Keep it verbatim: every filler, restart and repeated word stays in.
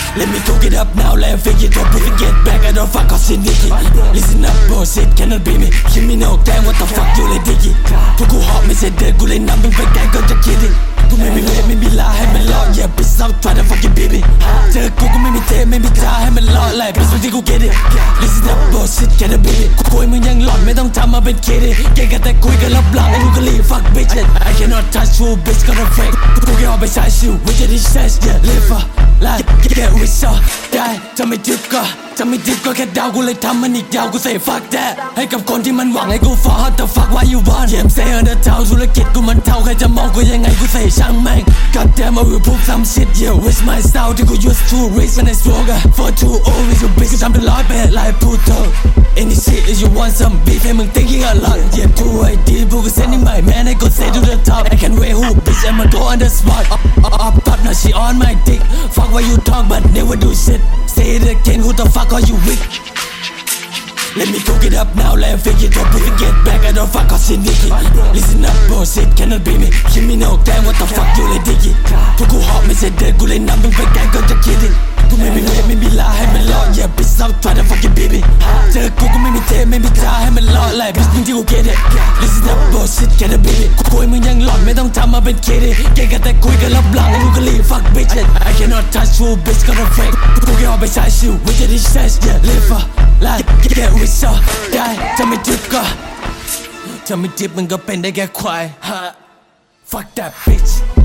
Let me cook it up now, let me fake it up, put it get back, I don't fuck off sin Nicky. Listen up, bullshit, cannot be me. Give me no damn, what the fuck you like Dicky. พวกกูหอบไม่เสร็จเดินกูเลยนำมึงไปแกล้งก็จะคิดดิกูไม่มีเวทไม่มีลาให้มันรอ Yeah bitch stop try to fucking baby เจอกูก็ไม่มีเทไม่มีท่าให้มันรอ Like bitch ที่กู get it Listen up bullshit cannot be me กูคุยมึงยังหลอนไม่ต้องทำมาเป็นคิดดิเก่งกันแต่คุยกันลับหลังไอ้ลูกกะลี fuck bitch I cannot touch you bitch ก็ fake กูแค่เอาไปใช้ชิว we just exchange yeah live for life get with so ได้จะไม่ดิบก็จะไม่ดิบก็แค่ดาวกูเลยทำมันอีกยาวกู say fuck that ให้กับคนที่มันหวังให้กู fall what the fuck why you want เยี่ยมเซอร์เดอร์เท่าธุรกิจกูมันเท่าใครจะมองกูยังไงกู say ช่างแม่ง God damn I will prove some shit yeah with my style ที่กู used to reach when I stronger for two always you bitch กูทำเป็นร้อยเป็นlike Pluto any shit if you want some beef ให้มึง thinking a lot yeah too I did พวกกู sending my man I go say to the top I can wait who bitch I'ma go on the spot up up up top now she on my dick fuck what you talk but never do shit say it again who the fuck are you with Let me cook it up now, let me fake it up, put it get back, I don't fuck off sin Nicky. Listen up, bullshit, cannot be me. Give me no damn, what the fuck you like Dicky. พวกกูหอบไม่เสร็จเดินกูเลยนำมึงไปแกล้งก็จะคิดดิกูไม่มีเวทไม่มีลาให้มันรอ Yeah bitch stop try to fucking baby เจอกูก็ไม่มีเทไม่มีท่าให้มันรอ Like bitch ที่กู get it Listen up, bullshit, cannot be me กูคุยมึงยังหลอนไม่ต้องทำมาเป็นคิดดิเก่งกันแต่คุยกันลับหลังไอ้ลูกกะลี fuck bitch I cannot touch you bitch ก็ fake กูแค่เอาไปใช้ชิว we just exchange yeah live for life get with so ได้จะไม่ดิบก็จะไม่ดิบมึงก็เป็นได้แค่ควาย Fuck that bitch